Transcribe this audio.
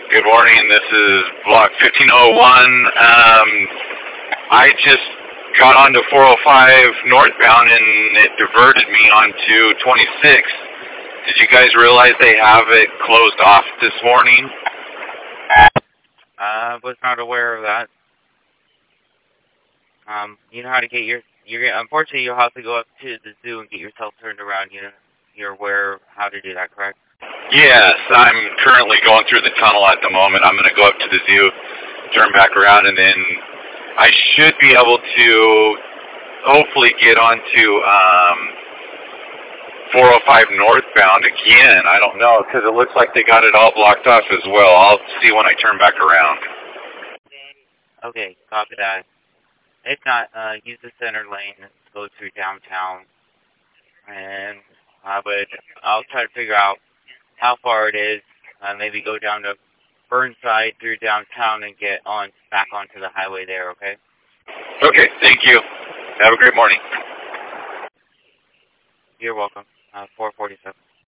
Good morning. This is Block 1501. I just got onto 405 northbound and it diverted me onto 26. Did you guys realize they have it closed off this morning? I was not aware of that. You know how to get unfortunately you'll have to go up to the zoo and get yourself turned around. You're aware of how to do that, correct? Yes, I'm currently going through the tunnel at the moment. I'm going to go up to the zoo, turn back around, and then I should be able to hopefully get onto 405 northbound again. I don't know, because it looks like they got it all blocked off as well. I'll see when I turn back around. Okay, copy that. If not, use the center lane and go through downtown. And I'll try to figure out how far it is. Maybe go down to Burnside through downtown and get back onto the highway there, okay? Okay, thank you. Have a great morning. You're welcome. 447.